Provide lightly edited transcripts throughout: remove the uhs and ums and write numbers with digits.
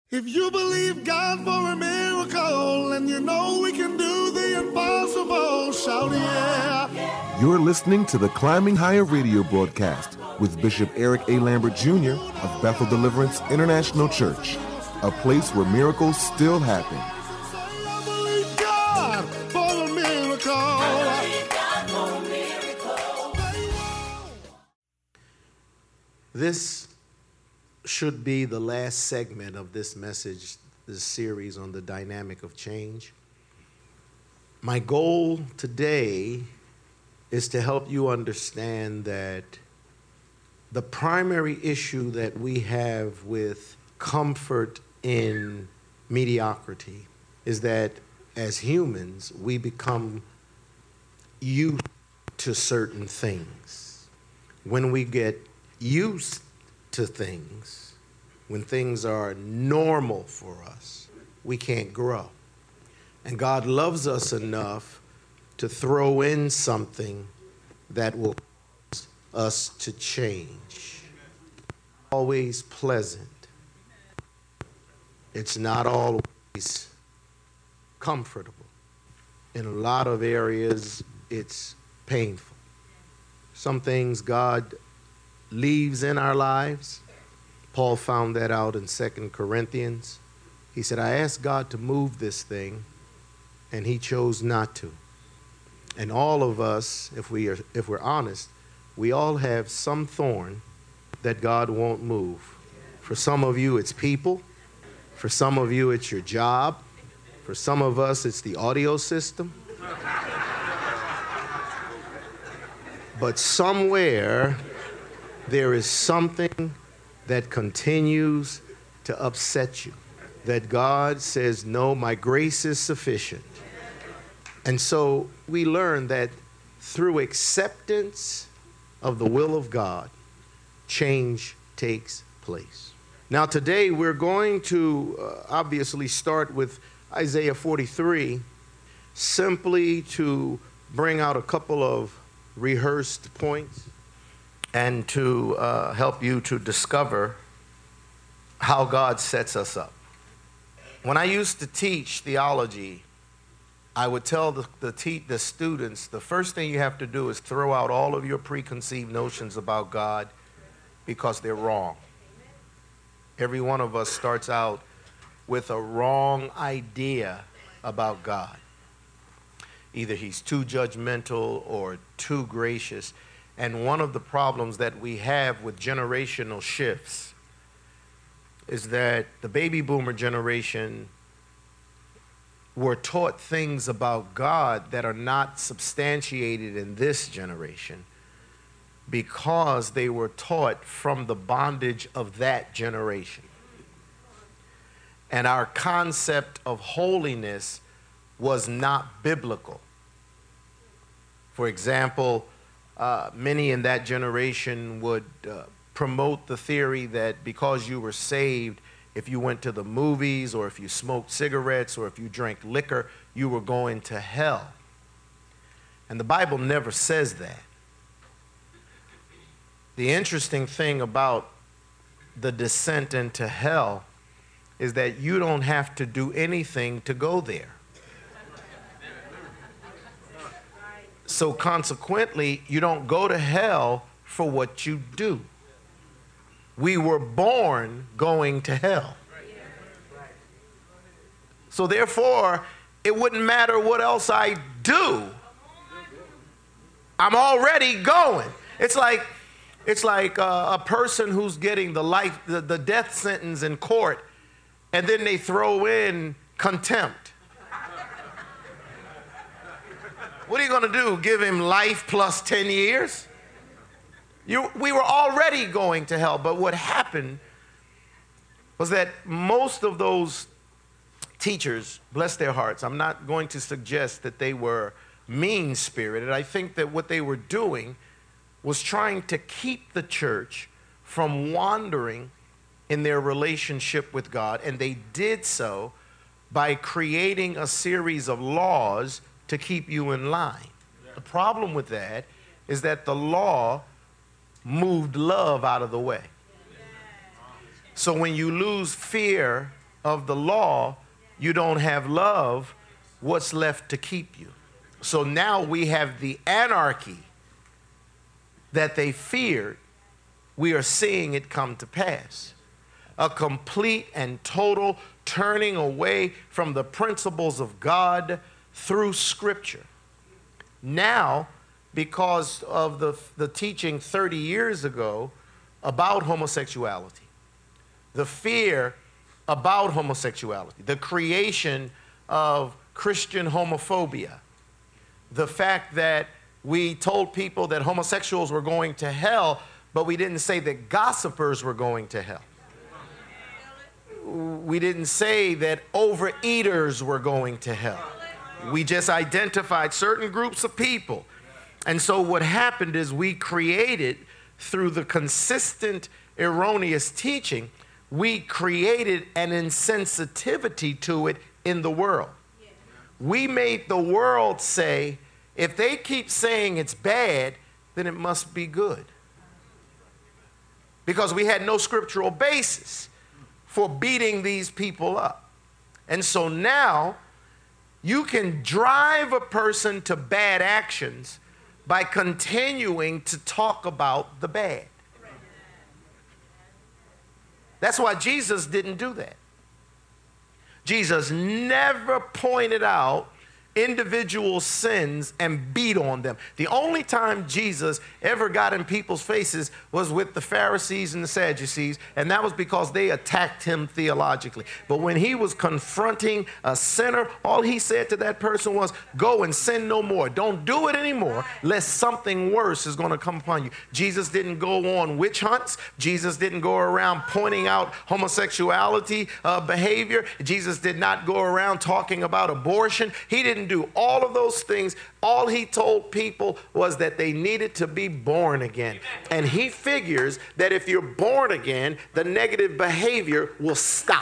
If you believe God for a miracle and you know we can do the impossible, shout yeah. You're listening to the Climbing Higher radio broadcast with Bishop Eric A. Lambert Jr. of Bethel Deliverance International Church, a place where miracles still happen. I believe God for a miracle. I believe God for a miracle. This should be the last segment of this message, this series on the dynamic of change. My goal today is to help you understand that the primary issue that we have with comfort in mediocrity is that as humans, we become used to certain things. When we get used to things, when things are normal for us, we can't grow. And God loves us enough to throw in something that will cause us to change. Always pleasant. It's not always comfortable. In a lot of areas, it's painful. Some things God leaves in our lives. Paul found that out in 2 Corinthians. He said, I asked God to move this thing, and he chose not to. And all of us, if we're honest, we all have some thorn that God won't move. For some of you, it's people. For some of you, it's your job. For some of us, it's the audio system. But somewhere, there is something that continues to upset you, that God says, no, my grace is sufficient. And so we learn that through acceptance of the will of God, change takes place. Now today we're going to obviously start with Isaiah 43, simply to bring out a couple of rehearsed points and to help you to discover how God sets us up. When I used to teach theology, I would tell the students, the first thing you have to do is throw out all of your preconceived notions about God because they're wrong. Every one of us starts out with a wrong idea about God. Either he's too judgmental or too gracious. And one of the problems that we have with generational shifts is that the baby boomer generation were taught things about God that are not substantiated in this generation because they were taught from the bondage of that generation. And our concept of holiness was not biblical. For example, many in that generation would promote the theory that because you were saved, if you went to the movies or if you smoked cigarettes or if you drank liquor, you were going to hell. And the Bible never says that. The interesting thing about the descent into hell is that you don't have to do anything to go there. So consequently, you don't go to hell for what you do. We were born going to hell. So therefore, it wouldn't matter what else I do. I'm already going. It's like a person who's getting the death sentence in court, and then they throw in contempt. What are you going to do? Give him life plus 10 years? We were already going to hell, but what happened was that most of those teachers, bless their hearts, I'm not going to suggest that they were mean-spirited. I think that what they were doing was trying to keep the church from wandering in their relationship with God, and they did so by creating a series of laws to keep you in line. The problem with that is that the law moved love out of the way. So when you lose fear of the law, you don't have love, what's left to keep you? So now we have the anarchy that they feared. We are seeing it come to pass. A complete and total turning away from the principles of God through Scripture. Now, because of the teaching 30 years ago about homosexuality, the fear about homosexuality, the creation of Christian homophobia, the fact that we told people that homosexuals were going to hell, but we didn't say that gossipers were going to hell. We didn't say that overeaters were going to hell. We just identified certain groups of people. And so what happened is we created, through the consistent erroneous teaching, we created an insensitivity to it in the world. We made the world say, if they keep saying it's bad, then it must be good. Because we had no scriptural basis for beating these people up. And so now you can drive a person to bad actions by continuing to talk about the bad. That's why Jesus didn't do that. Jesus never pointed out individual sins and beat on them. The only time Jesus ever got in people's faces was with the Pharisees and the Sadducees, and that was because they attacked him theologically. But when he was confronting a sinner, all he said to that person was, go and sin no more. Don't do it anymore, lest something worse is going to come upon you. Jesus didn't go on witch hunts. Jesus didn't go around pointing out homosexuality behavior. Jesus did not go around talking about abortion. He didn't do all of those things. All he told people was that they needed to be born again. And he figures that if you're born again, the negative behavior will stop.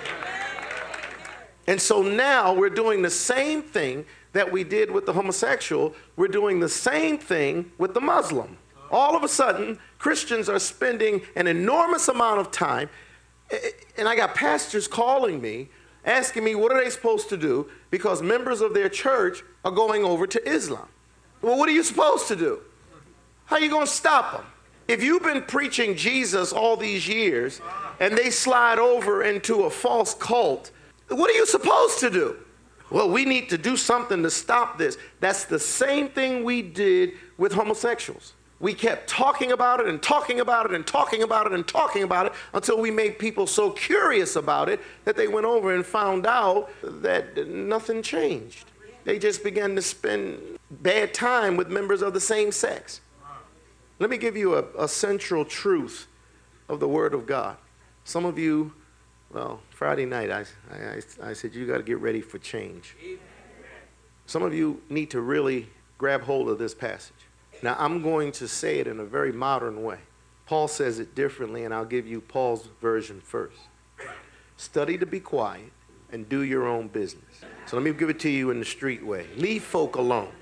And so now we're doing the same thing that we did with the homosexual. We're doing the same thing with the Muslim. All of a sudden, Christians are spending an enormous amount of time, and I got pastors calling me, asking me what are they supposed to do because members of their church are going over to Islam. Well, what are you supposed to do? How are you going to stop them? If you've been preaching Jesus all these years and they slide over into a false cult, what are you supposed to do? Well, we need to do something to stop this. That's the same thing we did with homosexuals. We kept talking about it and talking about it and talking about it and talking about it until we made people so curious about it that they went over and found out that nothing changed. They just began to spend bad time with members of the same sex. Let me give you a central truth of the Word of God. Some of you, well, Friday night I said you got to get ready for change. Some of you need to really grab hold of this passage. Now, I'm going to say it in a very modern way. Paul says it differently, and I'll give you Paul's version first. Study to be quiet and do your own business. So let me give it to you in the street way. Leave folk alone.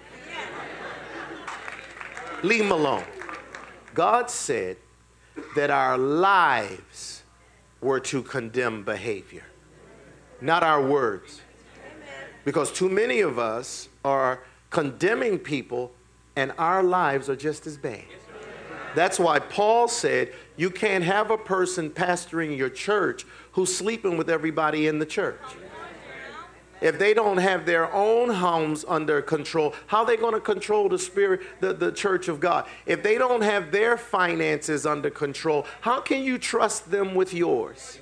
Leave them alone. God said that our lives were to condemn behavior, not our words. Because too many of us are condemning people and our lives are just as bad. That's why Paul said you can't have a person pastoring your church who's sleeping with everybody in the church. If they don't have their own homes under control, how are they going to control the spirit, the church of God? If they don't have their finances under control, how can you trust them with yours?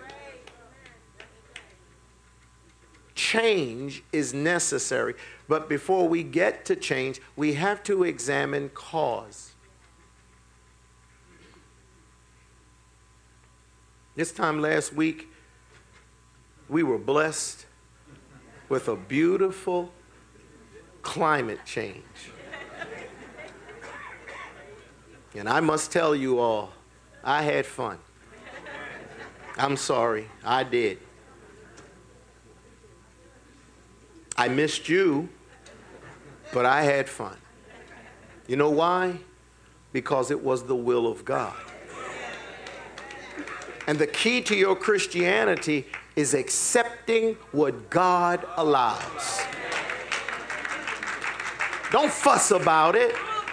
Change is necessary. But before we get to change, we have to examine cause. This time last week, we were blessed with a beautiful climate change. And I must tell you all, I had fun. I'm sorry, I did. I missed you, but I had fun. You know why? Because it was the will of God. And the key to your Christianity is accepting what God allows. Don't fuss about it.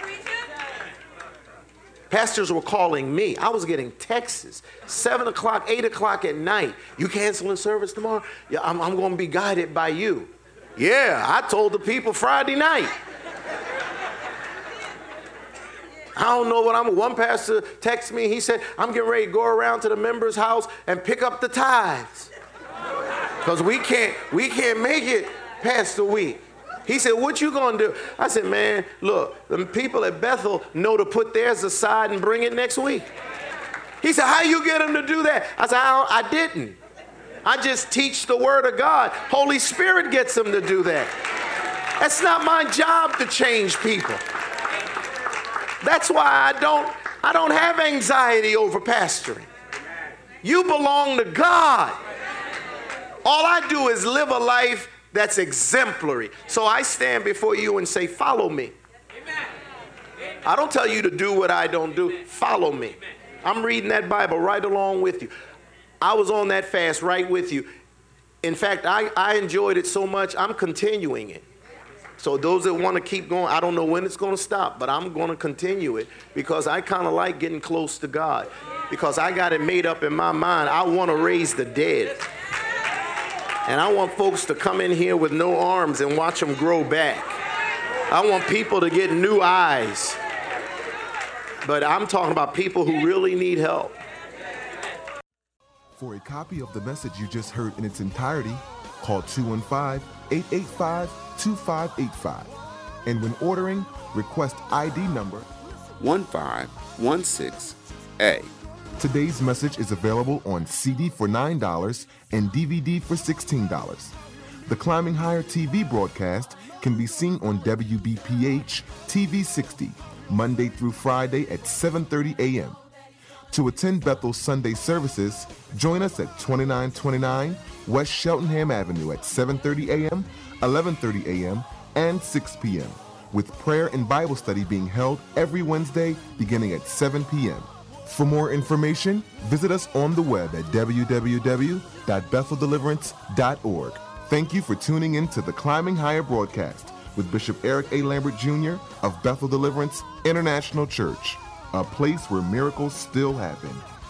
Pastors were calling me. I was getting texts, 7 o'clock, 8 o'clock at night. You canceling service tomorrow? Yeah, I'm going to be guided by you. Yeah, I told the people Friday night. I don't know what one pastor texted me. He said, I'm getting ready to go around to the members' house and pick up the tithes. Because we can't make it past the week. He said, what you going to do? I said, man, look, the people at Bethel know to put theirs aside and bring it next week. He said, how you get them to do that? I said, I didn't. I just teach the word of God. Holy Spirit gets them to do that. That's not my job to change people. That's why I don't have anxiety over pastoring. You belong to God. All I do is live a life that's exemplary. So I stand before you and say, follow me. I don't tell you to do what I don't do. Follow me. I'm reading that Bible right along with you. I was on that fast right with you. In fact, I enjoyed it so much, I'm continuing it. So those that want to keep going, I don't know when it's going to stop, but I'm going to continue it because I kind of like getting close to God. Because I got it made up in my mind. I want to raise the dead. And I want folks to come in here with no arms and watch them grow back. I want people to get new eyes. But I'm talking about people who really need help. For a copy of the message you just heard in its entirety, call 215-885-2585. And when ordering, request ID number 1516A. Today's message is available on CD for $9 and DVD for $16. The Climbing Higher TV broadcast can be seen on WBPH TV 60, Monday through Friday at 7:30 a.m. To attend Bethel's Sunday services, join us at 2929 West Cheltenham Avenue at 7:30 a.m., 11:30 a.m., and 6 p.m., with prayer and Bible study being held every Wednesday beginning at 7 p.m. For more information, visit us on the web at www.betheldeliverance.org. Thank you for tuning in to the Climbing Higher broadcast with Bishop Eric A. Lambert Jr. of Bethel Deliverance International Church, a place where miracles still happen.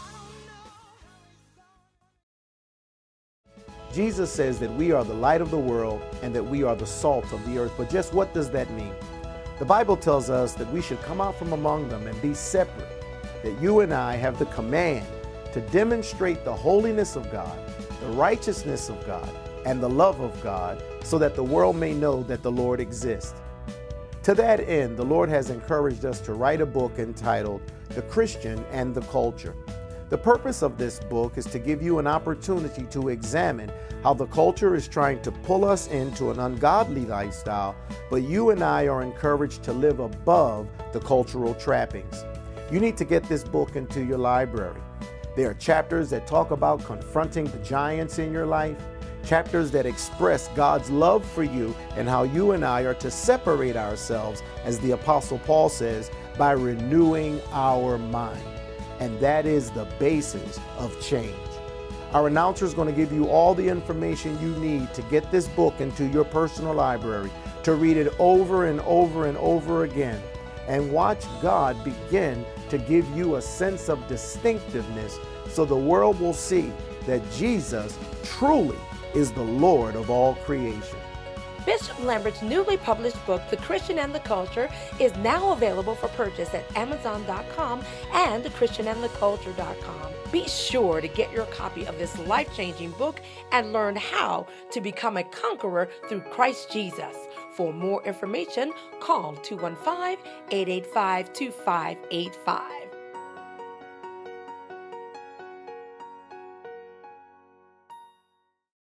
Jesus says that we are the light of the world and that we are the salt of the earth. But just what does that mean? The Bible tells us that we should come out from among them and be separate, that you and I have the command to demonstrate the holiness of God, the righteousness of God, and the love of God, so that the world may know that the Lord exists. To that end, the Lord has encouraged us to write a book entitled The Christian and the Culture. The purpose of this book is to give you an opportunity to examine how the culture is trying to pull us into an ungodly lifestyle, but you and I are encouraged to live above the cultural trappings. You need to get this book into your library. There are chapters that talk about confronting the giants in your life, chapters that express God's love for you and how you and I are to separate ourselves, as the Apostle Paul says, by renewing our mind. And that is the basis of change. Our announcer is going to give you all the information you need to get this book into your personal library, to read it over and over and over again, and watch God begin to give you a sense of distinctiveness so the world will see that Jesus truly is the Lord of all creation. Bishop Lambert's newly published book, The Christian and the Culture, is now available for purchase at Amazon.com and thechristianandtheculture.com. Be sure to get your copy of this life-changing book and learn how to become a conqueror through Christ Jesus. For more information, call 215-885-2585.